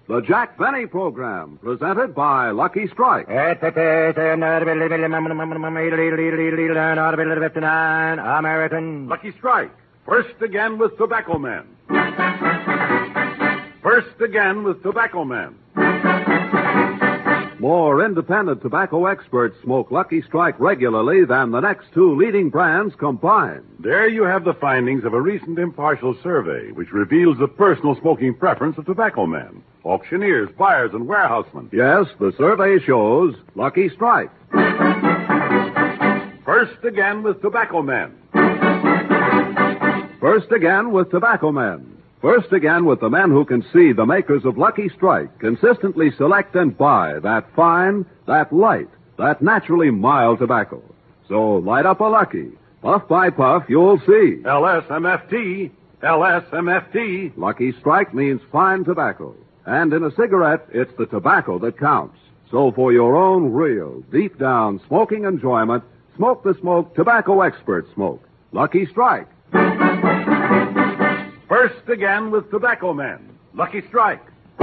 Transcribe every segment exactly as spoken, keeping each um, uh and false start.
The Jack Benny Program, presented by Lucky Strike. American. Lucky Strike. First again with Tobacco Man. First again with Tobacco Man. More independent tobacco experts smoke Lucky Strike regularly than the next two leading brands combined. There you have the findings of a recent impartial survey, which reveals the personal smoking preference of tobacco men, auctioneers, buyers, and warehousemen. Yes, the survey shows Lucky Strike. First again with Tobacco Men. First again with Tobacco Men. First again with the men who can see the makers of Lucky Strike consistently select and buy that fine, that light, that naturally mild tobacco. So light up a Lucky. Puff by puff, you'll see. L S M F T. L S M F T. Lucky Strike means fine tobacco. And in a cigarette, it's the tobacco that counts. So for your own real, deep down smoking enjoyment, smoke the smoke tobacco experts smoke. Lucky Strike. First again with Tobacco Men. Lucky Strike.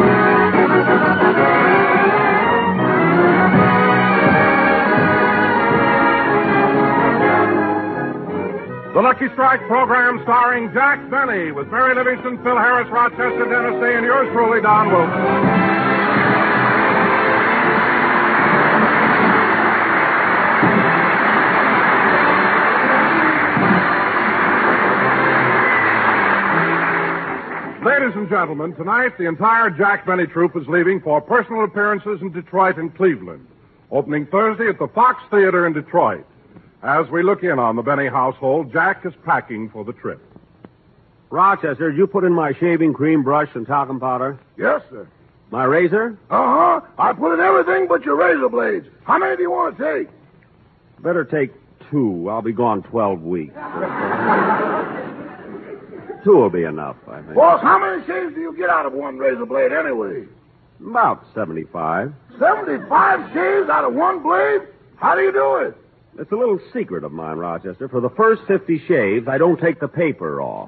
The Lucky Strike program starring Jack Benny with Mary Livingston, Phil Harris, Rochester, Dennis Day, and yours truly, Don Wilson. Ladies and gentlemen, tonight the entire Jack Benny troupe is leaving for personal appearances in Detroit and Cleveland, opening Thursday at the Fox Theater in Detroit. As we look in on the Benny household, Jack is packing for the trip. Rochester, did you put in my shaving cream, brush, and talcum powder? Yes, sir. My razor? Uh-huh. I put in everything but your razor blades. How many do you want to take? Better take two. I'll be gone twelve weeks. Two will be enough, I think. Boss, how many shaves do you get out of one razor blade anyway? About seventy-five. seventy-five shaves out of one blade? How do you do it? It's a little secret of mine, Rochester. For the first fifty shaves, I don't take the paper off.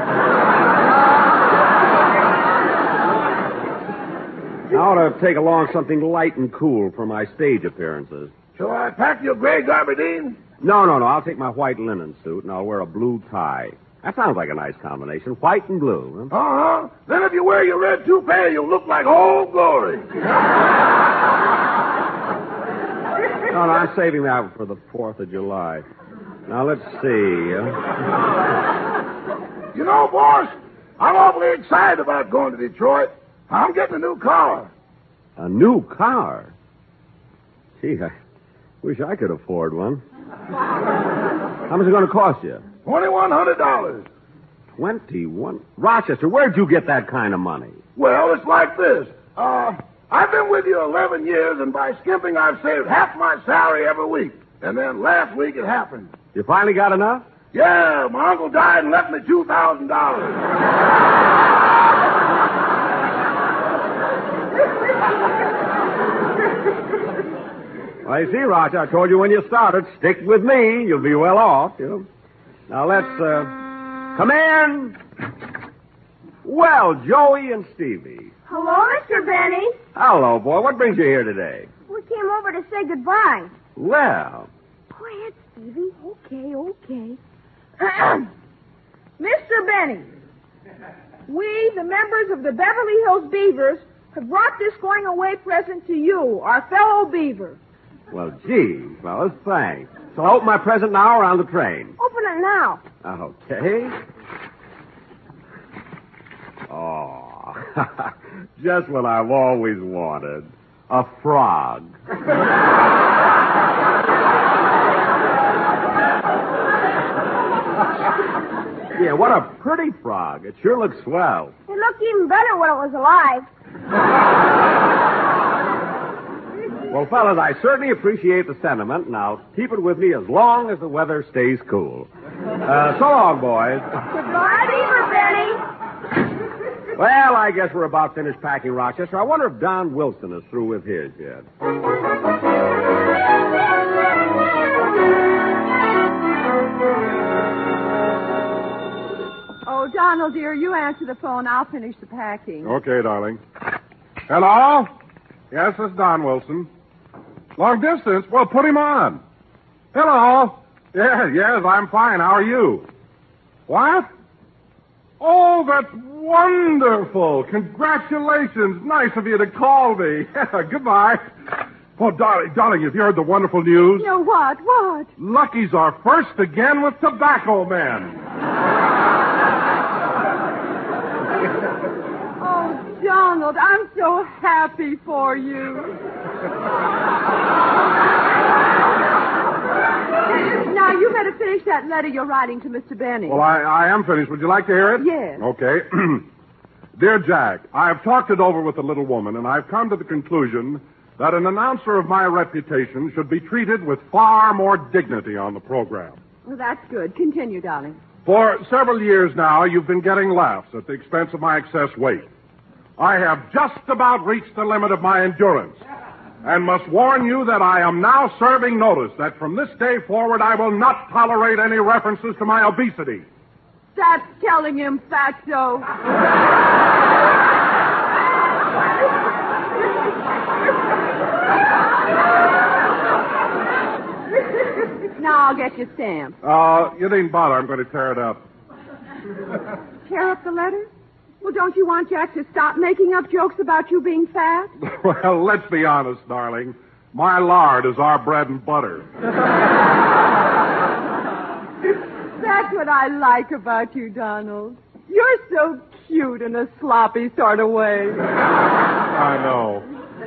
I ought to take along something light and cool for my stage appearances. Shall I pack your gray garbardine? No, no, no. I'll take my white linen suit, and I'll wear a blue tie. That sounds like a nice combination. White and blue. Huh? Uh-huh. Then if you wear your red toupee, you'll look like Old Glory. No, no, I'm saving that for the fourth of July. Now, let's see. Uh... You know, boss, I'm awfully excited about going to Detroit. I'm getting a new car. A new car? Gee, I wish I could afford one. How much is it going to cost you? twenty-one hundred dollars. Twenty-one? Rochester, where'd you get that kind of money? Well, it's like this. Uh, I've been with you eleven years, and by skimping, I've saved half my salary every week. And then last week it happened. You finally got enough? Yeah, my uncle died and left me two thousand dollars. Well, you see, Roger, I told you when you started, stick with me. You'll be well off, you know. Now, let's, uh, come in. Well, Joey and Stevie. Hello, Mister Benny. Hello, boy. What brings you here today? We came over to say goodbye. Well. Quiet, Stevie. Okay, okay. Mister Benny, we, the members of the Beverly Hills Beavers, have brought this going-away present to you, our fellow Beaver. Well, gee, fellas, thanks. So I'll open my present now or on the train? Open it now. Okay. Oh, just what I've always wanted. A frog. Yeah, what a pretty frog. It sure looks swell. It looked even better when it was alive. Well, fellas, I certainly appreciate the sentiment, and I'll keep it with me as long as the weather stays cool. Uh, so long, boys. Goodbye, Beaver Benny. Well, I guess we're about finished packing, Rochester. I wonder if Don Wilson is through with his yet. Oh, Donald, dear, you answer the phone. I'll finish the packing. Okay, darling. Hello? Yes, it's Don Wilson. Long distance? Well, put him on. Hello? Yes, yes, I'm fine. How are you? What? Oh, that's wonderful. Congratulations. Nice of you to call me. Goodbye. Oh, darling, darling, have you heard the wonderful news? No, what? What? Lucky's our first again with Tobacco Man. Oh, Donald, I'm so happy for you. Now, you better finish that letter you're writing to Mister Benny. Well, I, I am finished. Would you like to hear it? Yes. Okay. Dear Jack, I have talked it over with the little woman, and I've come to the conclusion that an announcer of my reputation should be treated with far more dignity on the program. Well, that's good. Continue, darling. For several years now, you've been getting laughs at the expense of my excess weight. I have just about reached the limit of my endurance, and must warn you that I am now serving notice that from this day forward I will not tolerate any references to my obesity. That's telling him, Fatso. Now I'll get your stamp. Uh, you needn't bother. I'm going to tear it up. Tear up the letter? Well, don't you want Jack to stop making up jokes about you being fat? Well, let's be honest, darling. My lard is our bread and butter. That's what I like about you, Donald. You're so cute in a sloppy sort of way. I know.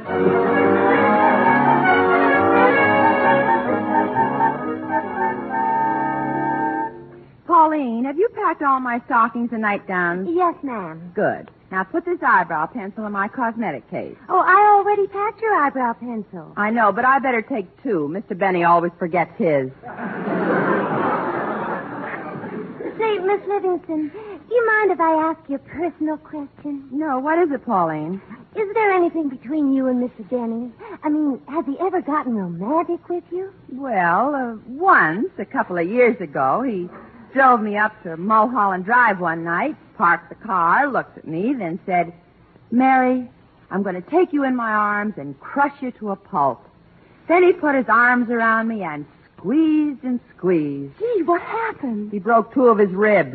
Pauline, have you packed all my stockings and nightgowns? Yes, ma'am. Good. Now put this eyebrow pencil in my cosmetic case. Oh, I already packed your eyebrow pencil. I know, but I better take two. Mister Benny always forgets his. Say, Miss Livingston, do you mind if I ask you a personal question? No, what is it, Pauline? Is there anything between you and Mister Denny? I mean, has he ever gotten romantic with you? Well, uh, once, a couple of years ago, he drove me up to Mulholland Drive one night, parked the car, looked at me, then said, Mary, I'm going to take you in my arms and crush you to a pulp. Then he put his arms around me and squeezed and squeezed. Gee, what happened? He broke two of his ribs.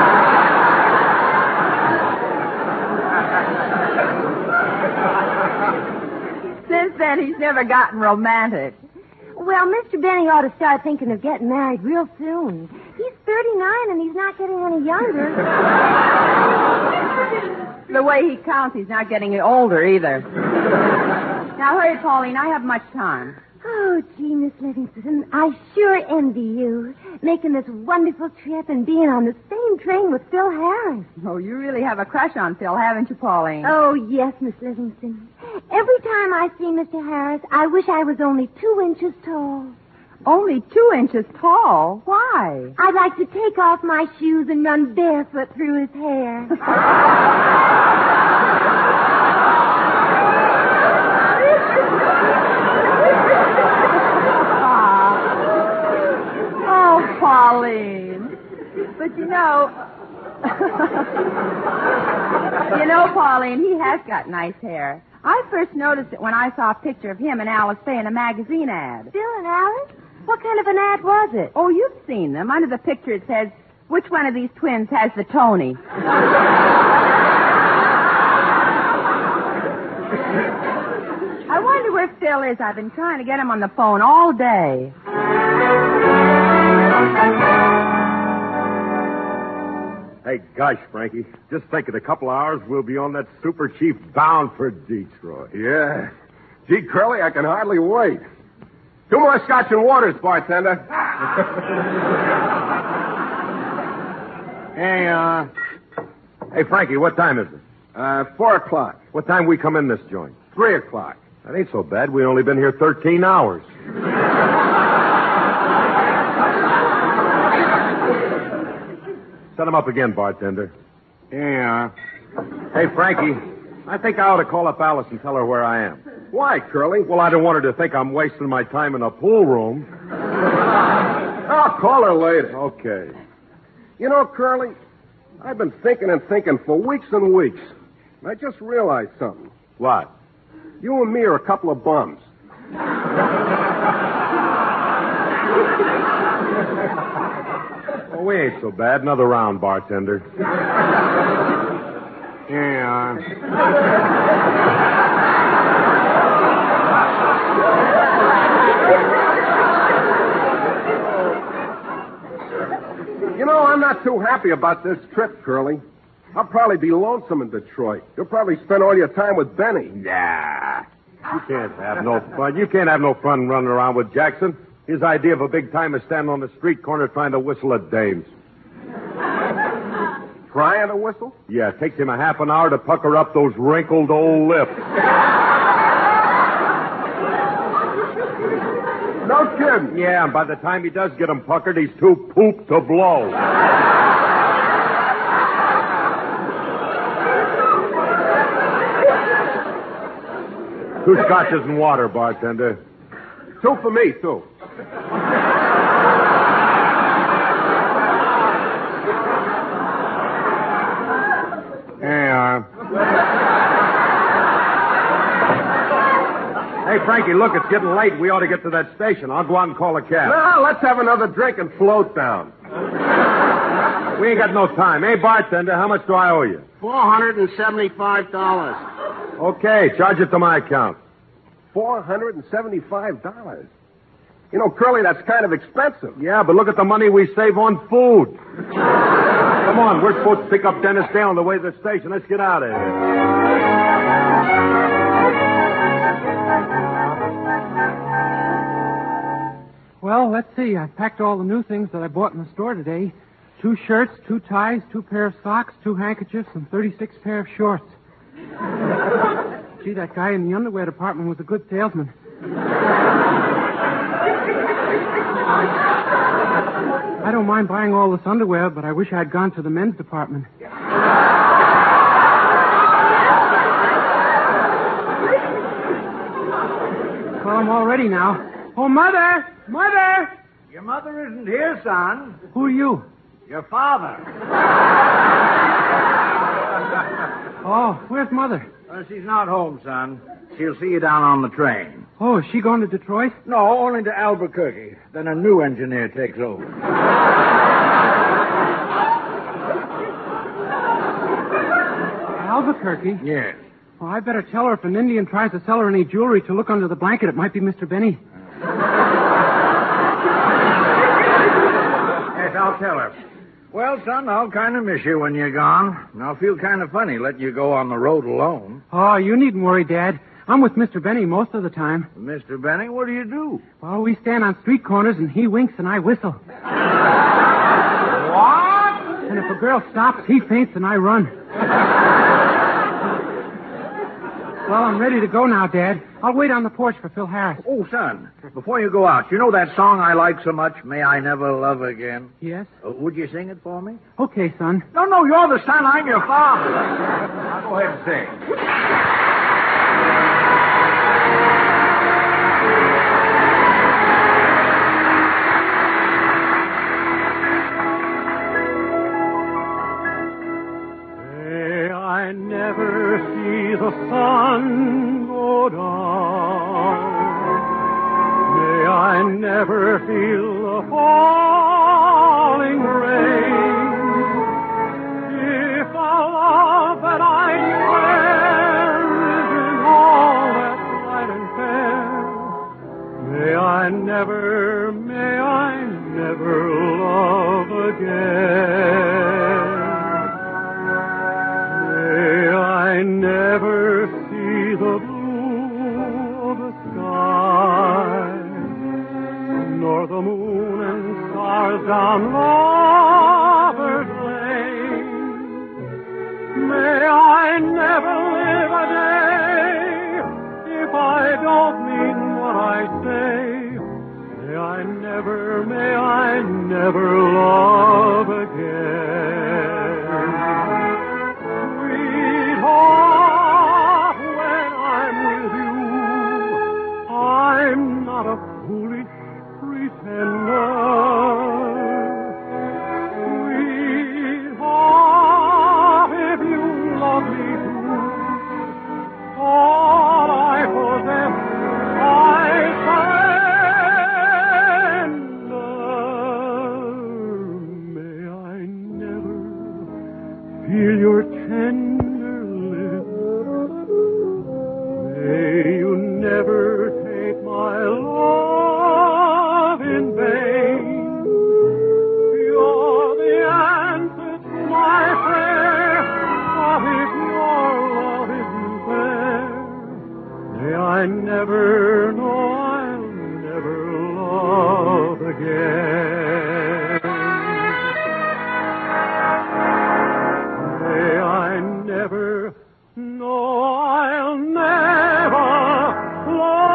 Since then, he's never gotten romantic. Well, Mister Benny ought to start thinking of getting married real soon. He's thirty-nine and he's not getting any younger. The way he counts, he's not getting any older either. Now, hurry, Pauline. I have much time. Oh, gee, Miss Livingston, I sure envy you, making this wonderful trip and being on the same train with Phil Harris. Oh, you really have a crush on Phil, haven't you, Pauline? Oh, yes, Miss Livingston. Every time I see Mister Harris, I wish I was only two inches tall. Only two inches tall? Why? I'd like to take off my shoes and run barefoot through his hair. Oh, Pauline. But you know... you know, Pauline, he has got nice hair. I first noticed it when I saw a picture of him and Alice Faye in a magazine ad. Phil and Alice? What kind of an ad was it? Oh, you've seen them. Under the picture it says, which one of these twins has the Tony? I wonder where Phil is. I've been trying to get him on the phone all day. Hey, gosh, Frankie. Just think in a couple hours we'll be on that Super Chief bound for Detroit. Yeah. Gee, Curly, I can hardly wait. Two more scotch and waters, bartender. Hey, uh... Hey, Frankie, what time is it? Uh, four o'clock. What time we come in this joint? Three o'clock. That ain't so bad. We only been here thirteen hours. Set him up again, bartender. Yeah. Hey, Frankie, I think I ought to call up Alice and tell her where I am. Why, Curly? Well, I don't want her to think I'm wasting my time in a pool room. I'll call her later. Okay. You know, Curly, I've been thinking and thinking for weeks and weeks. And I just realized something. What? You and me are a couple of bums. Oh, we ain't so bad. Another round, bartender. Yeah. You know, I'm not too happy about this trip, Curly. I'll probably be lonesome in Detroit. You'll probably spend all your time with Benny. Nah. You can't have no fun. You can't have no fun running around with Jackson. His idea of a big time is standing on the street corner trying to whistle at dames. Trying to whistle? Yeah, it takes him a half an hour to pucker up those wrinkled old lips. No kidding. Yeah, and by the time he does get them puckered, he's too pooped to blow. Two scotches and water, bartender. Two for me, too. Yeah. Hey, Frankie, look, it's getting late. We ought to get to that station. I'll go out and call a cab. Well, let's have another drink and float down. We ain't got no time. Hey, bartender, how much do I owe you? Four hundred and seventy-five dollars. Okay, charge it to my account. Four hundred and seventy-five dollars. You know, Curly, that's kind of expensive. Yeah, but look at the money we save on food. Come on, we're supposed to pick up Dennis Dale on the way to the station. Let's get out of here. Well, let's see. I packed all the new things that I bought in the store today. Two shirts, two ties, two pair of socks, two handkerchiefs, and thirty-six pair of shorts. Gee, that guy in the underwear department was a good salesman. I don't mind buying all this underwear, but I wish I'd gone to the men's department. Well, I'm all ready now. Oh, Mother! Mother! Your mother isn't here, son. Who are you? Your father. Oh, where's Mother? Well, she's not home, son. She'll see you down on the train. Oh, is she going to Detroit? No, only to Albuquerque. Then a new engineer takes over. Albuquerque? Yes. Well, I better tell her if an Indian tries to sell her any jewelry to look under the blanket, it might be Mister Benny. Yes, I'll tell her. Well, son, I'll kind of miss you when you're gone. And I'll feel kind of funny letting you go on the road alone. Oh, you needn't worry, Dad. I'm with Mister Benny most of the time. Mister Benny, what do you do? Well, we stand on street corners and he winks and I whistle. What? And if a girl stops, he faints and I run. Well, I'm ready to go now, Dad. I'll wait on the porch for Phil Harris. Oh, son, before you go out, you know that song I like so much, May I Never Love Again? Yes? Uh, would you sing it for me? Okay, son. No, no, you're the son. I'm your father. I'll go ahead and sing. May I never see the sun go down. May I never feel the falling rain. If a love that I swear is in all that's bright and fair, may I never, may I never love again. May I never see the blue of the sky, nor the moon I never know I'll never love again. May I never know I'll never love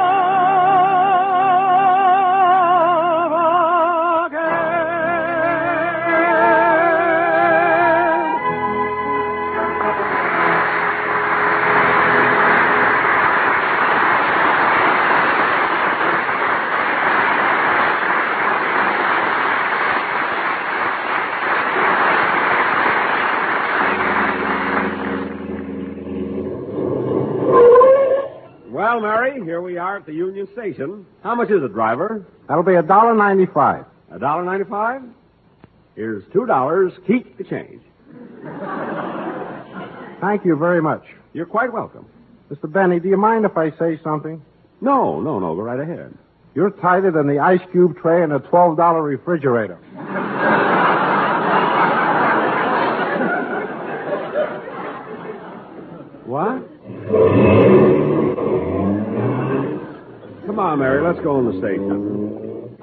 Well, Mary, here we are at the Union Station. How much is it, driver? That'll be a dollar ninety-five. A dollar ninety-five? Here's two dollars. Keep the change. Thank you very much. You're quite welcome. Mister Benny, do you mind if I say something? No, no, no. Go right ahead. You're tighter than the ice cube tray in a twelve dollar refrigerator. What? Come on, Mary. Let's go in the station.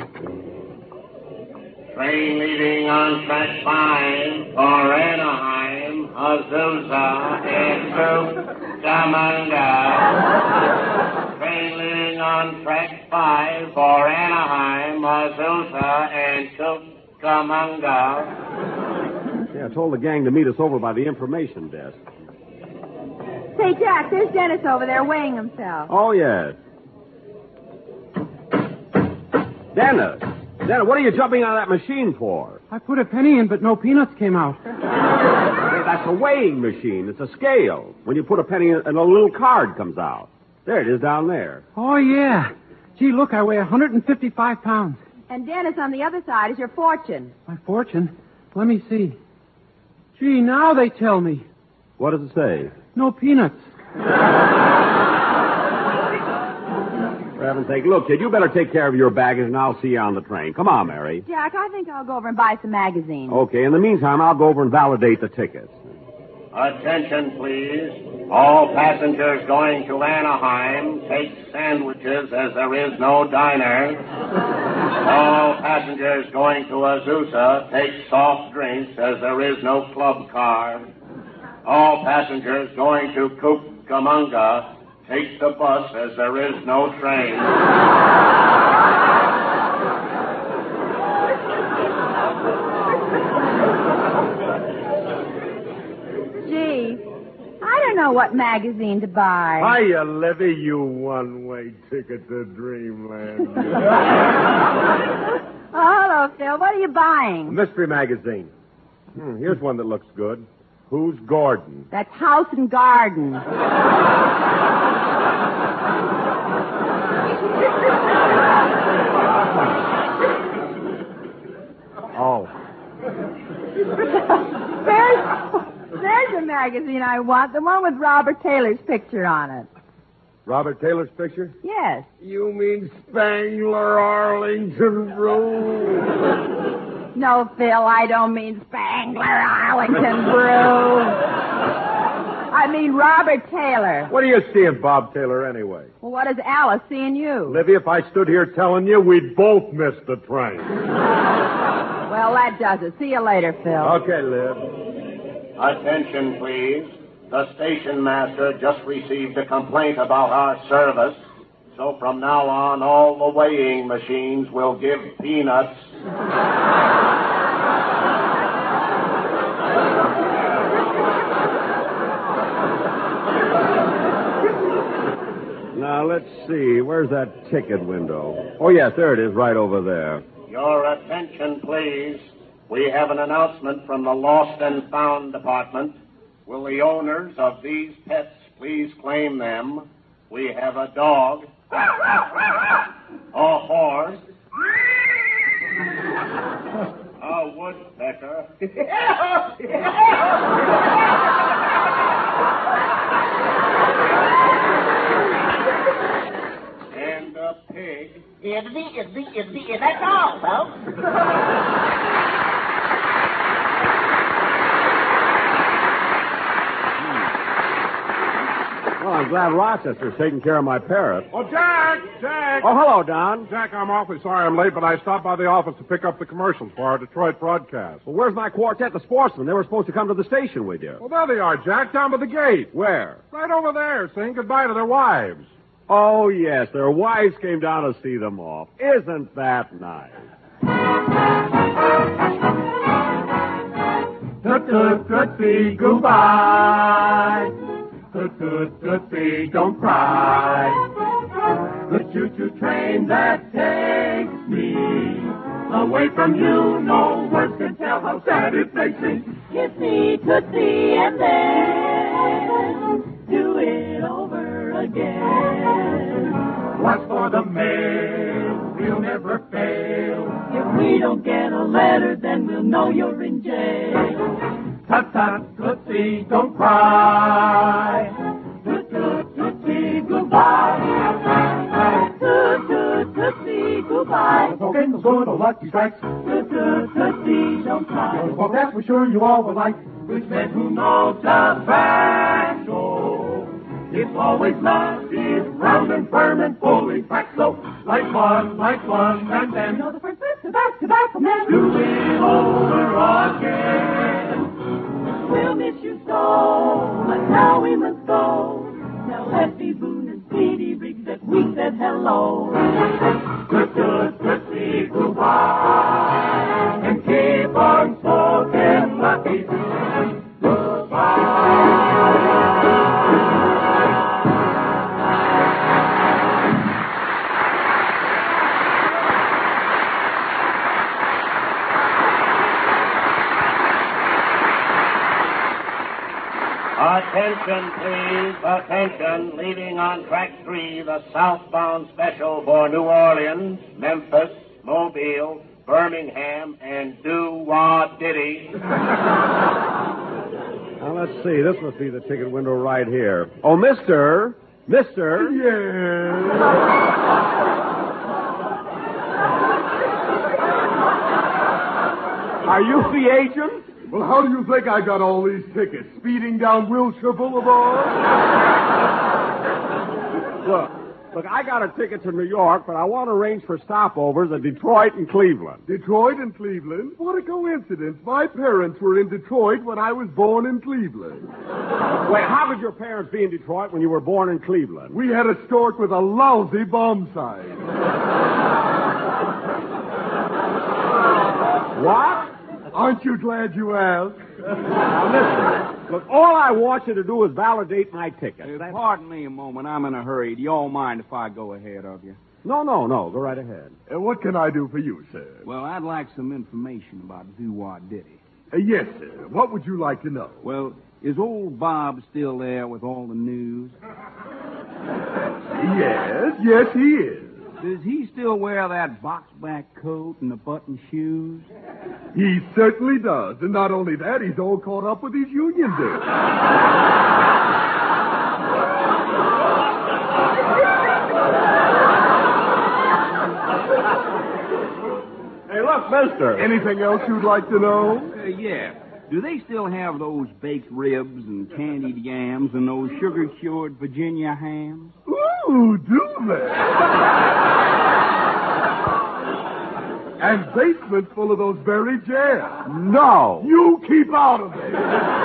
Train leaving on track five for Anaheim, Azusa, and Cucamonga. Train leaving on track five for Anaheim, Azusa, and Cucamonga. Yeah, I told the gang to meet us over by the information desk. Say, Jack, there's Dennis over there weighing himself. Oh, yes. Dennis! Dennis, what are you jumping on that machine for? I put a penny in, but no peanuts came out. Hey, that's a weighing machine. It's a scale. When you put a penny in, a little card comes out. There it is down there. Oh, yeah. Gee, look, I weigh one hundred fifty-five pounds. And Dennis, on the other side is your fortune. My fortune? Let me see. Gee, now they tell me. What does it say? No peanuts. For heaven's sake, look, kid, you better take care of your baggage and I'll see you on the train. Come on, Mary. Jack, I think I'll go over and buy some magazines. Okay, in the meantime, I'll go over and validate the tickets. Attention, please. All passengers going to Anaheim, take sandwiches as there is no diner. All passengers going to Azusa, take soft drinks as there is no club car. All passengers going to Cucamonga, take the bus as there is no train. Gee, I don't know what magazine to buy. Hiya, Levy, you one-way ticket to dreamland. Oh, hello, Phil. What are you buying? Mystery magazine. Hmm, here's one that looks good. Who's Gordon? That's House and Garden. Oh. There's, there's a magazine I want, the one with Robert Taylor's picture on it. Robert Taylor's picture? Yes. You mean Spangler Arlington Brew? No, Phil, I don't mean Spangler Arlington Brew. I mean Robert Taylor. What do you see in Bob Taylor anyway? Well, what does Alice see in you? Livy, if I stood here telling you, we'd both miss the train. Well, that does it. See you later, Phil. Okay, Liv. Attention, please. The station master just received a complaint about our service. So from now on, all the weighing machines will give peanuts. Now, let's see. Where's that ticket window? Oh, yes, there it is, right over there. Your attention, please. We have an announcement from the Lost and Found Department. Will the owners of these pets please claim them? We have a dog, a horse, a woodpecker, and a pig. It's the, it's the, it's the, that's all, folks. Well, I'm glad Rochester's taking care of my parrot. Oh, Jack! Jack! Oh, hello, Don. Jack, I'm awfully sorry I'm late, but I stopped by the office to pick up the commercials for our Detroit broadcast. Well, where's my quartet, the Sportsmen? They were supposed to come to the station with you. Well, there they are, Jack, down by the gate. Where? Right over there, saying goodbye to their wives. Oh, yes, their wives came down to see them off. Isn't that nice? Toot, toot, tootsie, goodbye. Toot, toot, tootsie, don't cry. The choo-choo train that takes me away from you, no words can tell how sad it makes me. Kiss me, tootsie, and then do it over again. Watch for the mail, we'll never fail. If we don't get a letter, then we'll know you're in jail. Tut, tut, tootsie, don't cry. Toot, toot, tootsie, goodbye. Toot, toot, tootsie, goodbye. Okay, let's go to the Lucky Strikes. Toot, toot, tootsie, don't cry. Well, that's for sure you all will like. Which men who know tobacco. It's always love is round and firm and fully packed. So, like one, like one, and then you know the first verse, tobacco, tobacco man. Do it over again. We'll miss you so, but now we must go. Tell Lefty Boone and Speedy Riggs that we said hello. Good, good, good, see goodbye. And keep on smoking Lucky Attention, please. Attention. Leaving on track three, the southbound special for New Orleans, Memphis, Mobile, Birmingham, and Doo-Wah Diddy. Now, let's see. This must be the ticket window right here. Oh, mister. Mister. Yeah. Are you the agent? Well, how do you think I got all these tickets? Speeding down Wilshire Boulevard? Look, look, I got a ticket to New York, but I want to arrange for stopovers at Detroit and Cleveland. Detroit and Cleveland? What a coincidence. My parents were in Detroit when I was born in Cleveland. Wait, how could your parents be in Detroit when you were born in Cleveland? We had a stork with a lousy bomb sight. What? Aren't you glad you asked? Now, listen. Look, all I want you to do is validate my ticket. Uh, pardon me a moment. I'm in a hurry. Do you all mind if I go ahead of you? No, no, no. Go right ahead. Uh, what can I do for you, sir? Well, I'd like some information about Doo-Wah Diddy. Uh, yes, sir. What would you like to know? Well, is old Bob still there with all the news? Yes, yes, he is. Does he still wear that box-back coat and the button shoes? He certainly does. And not only that, he's all caught up with his union dues. Hey, look, mister. Anything else you'd like to know? Uh, yeah. Do they still have those baked ribs and candied yams and those sugar-cured Virginia hams? Ooh, do they? And basements full of those berry jams. No. You keep out of it.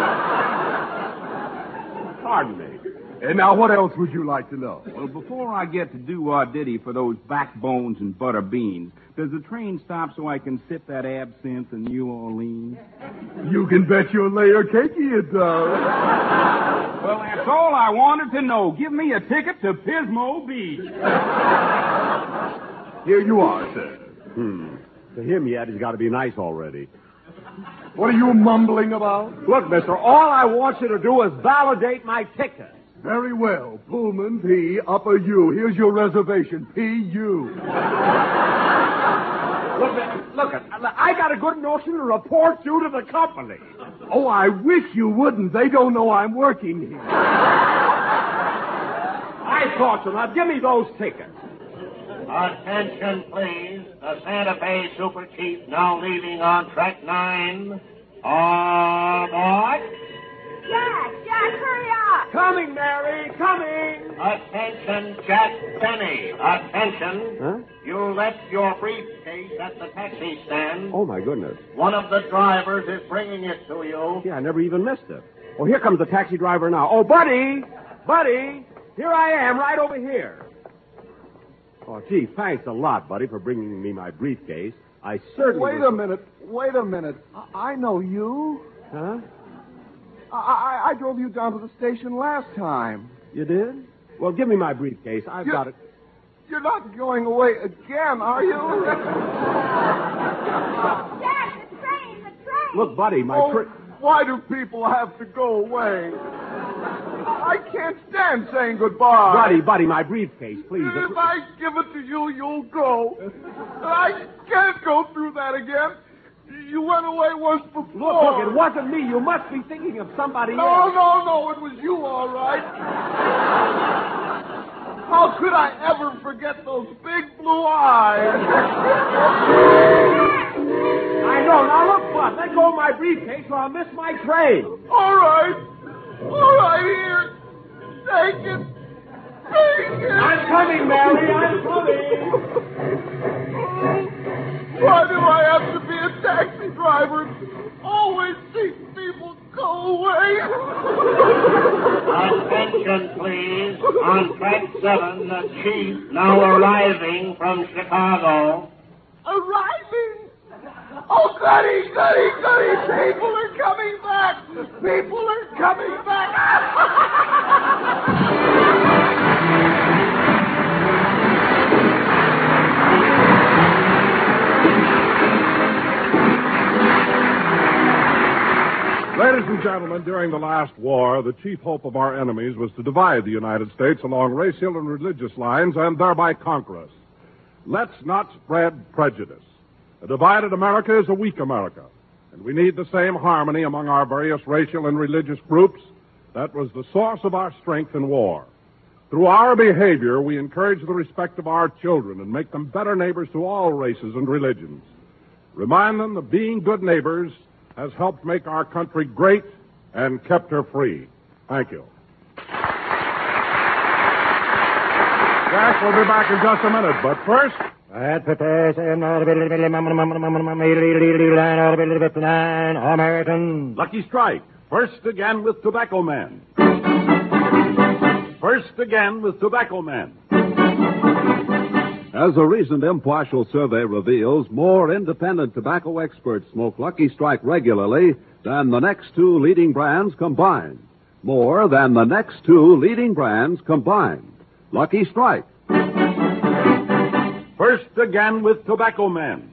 Pardon me. And now, what else would you like to know? Well, before I get to Doo-Wah Diddy for those backbones and butter beans, does the train stop so I can sip that absinthe in New Orleans? You can bet your layer cakey it does. Well, that's all I wanted to know. Give me a ticket to Pismo Beach. Here you are, sir. Hmm. To him yet, he's got to be nice already. What are you mumbling about? Look, mister, all I want you to do is validate my ticket. Very well. Pullman P, upper U. Here's your reservation. P U. Look, look, I got a good notion to report you to the company. Oh, I wish you wouldn't. They don't know I'm working here. I thought so. Now, give me those tickets. Attention, please. The Santa Fe Super Chief now leaving on track nine. Aboard. Jack, Jack, hurry up. Coming, Mary, coming. Attention, Jack Benny. Attention. Huh? You left your briefcase at the taxi stand. Oh, my goodness. One of the drivers is bringing it to you. Yeah, I never even missed it. Oh, here comes the taxi driver now. Oh, Buddy! Buddy! Here I am, right over here. Oh, gee, thanks a lot, Buddy, for bringing me my briefcase. I certainly... Wait a minute. Wait a minute. I, I know you. Huh? I, I I drove you down to the station last time. You did? Well, give me my briefcase. I've You- got it. You're not going away again, are you? Jack, the train, the train. Look, Buddy, my... Oh, Tri- why do people have to go away? I can't stand saying goodbye. Buddy, Buddy, my briefcase, please. If I give it to you, you'll go. I can't go through that again. You went away once before. Look, look, it wasn't me. You must be thinking of somebody No, else. no, no, it was you, all right. How could I ever forget those big blue eyes? I know. Now, look, Bud, let go of my briefcase or I'll miss my train. All right. All right, here. Take it. Take it. I'm coming, Mary. I'm coming. Why do I have to be a taxi driver? Always see people go away. Attention, please. On track seven, the chief now arriving from Chicago. Arriving? Oh, goody, goody, goody. People are coming back. People are coming back. Ladies and gentlemen, during the last war, the chief hope of our enemies was to divide the United States along racial and religious lines and thereby conquer us. Let's not spread prejudice. A divided America is a weak America, and we need the same harmony among our various racial and religious groups that was the source of our strength in war. Through our behavior, we encourage the respect of our children and make them better neighbors to all races and religions. Remind them that being good neighbors has helped make our country great and kept her free. Thank you. Jack will be back in just a minute, but first... American. Lucky Strike. First again with Tobacco Man. First again with Tobacco Man. As a recent impartial survey reveals, more independent tobacco experts smoke Lucky Strike regularly than the next two leading brands combined. More than the next two leading brands combined. Lucky Strike. First again with Tobacco Man.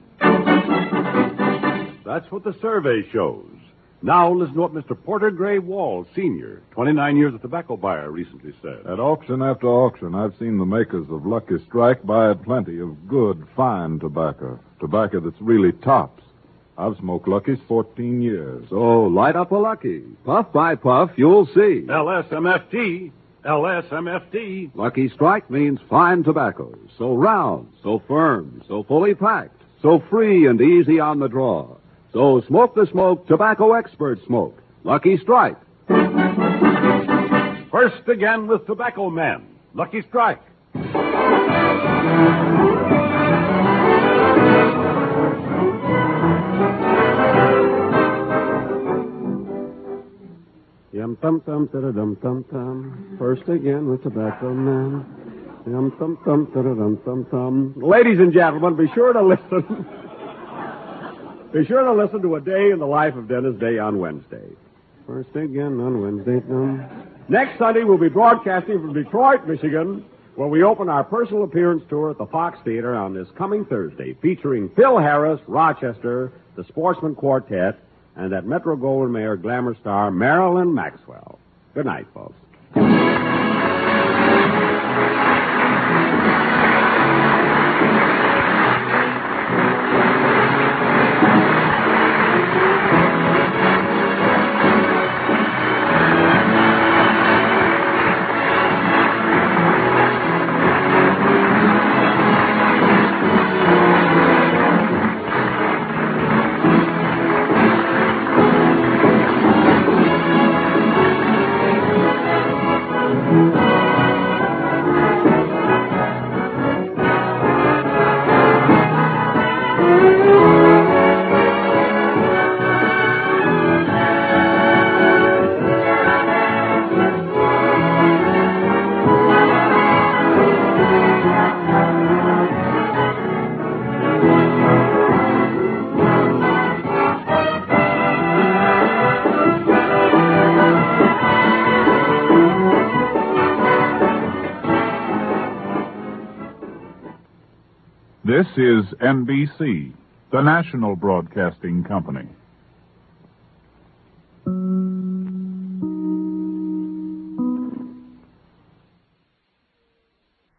That's what the survey shows. Now listen to what Mister Porter Gray Wall, Senior, twenty-nine years of tobacco buyer, recently said. At auction after auction, I've seen the makers of Lucky Strike buy plenty of good, fine tobacco. Tobacco that's really tops. I've smoked Lucky's fourteen years. So light up a Lucky. Puff by puff, you'll see. L S M F T. L S M F T. Lucky Strike means fine tobacco. So round, so firm, so fully packed, so free and easy on the draw. So smoke the smoke tobacco experts smoke. Lucky Strike. First again with Tobacco Man. Lucky Strike. Yum tum tum da dum tum tum. First again with Tobacco Man. Yum tum tum da dum tum tum. Ladies and gentlemen, be sure to listen. Be sure to listen to A Day in the Life of Dennis Day on Wednesday. First again on Wednesday. Um. Next Sunday, we'll be broadcasting from Detroit, Michigan, where we open our personal appearance tour at the Fox Theater on this coming Thursday, featuring Phil Harris, Rochester, the Sportsman Quartet, and that Metro-Goldwyn-Mayer glamour star, Marilyn Maxwell. Good night, folks. This is N B C, the national broadcasting company.